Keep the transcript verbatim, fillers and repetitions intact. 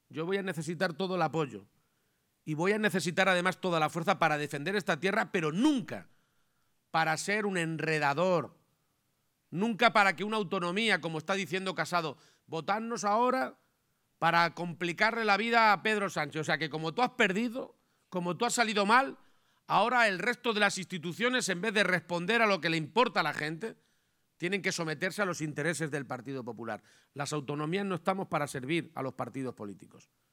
yo voy a necesitar todo el apoyo y voy a necesitar además toda la fuerza para defender esta tierra, pero nunca para ser un enredador, nunca para que una autonomía, como está diciendo Casado, votadnos ahora para complicarle la vida a Pedro Sánchez. O sea que como tú has perdido, como tú has salido mal, ahora el resto de las instituciones, en vez de responder a lo que le importa a la gente, tienen que someterse a los intereses del Partido Popular. Las autonomías no estamos para servir a los partidos políticos.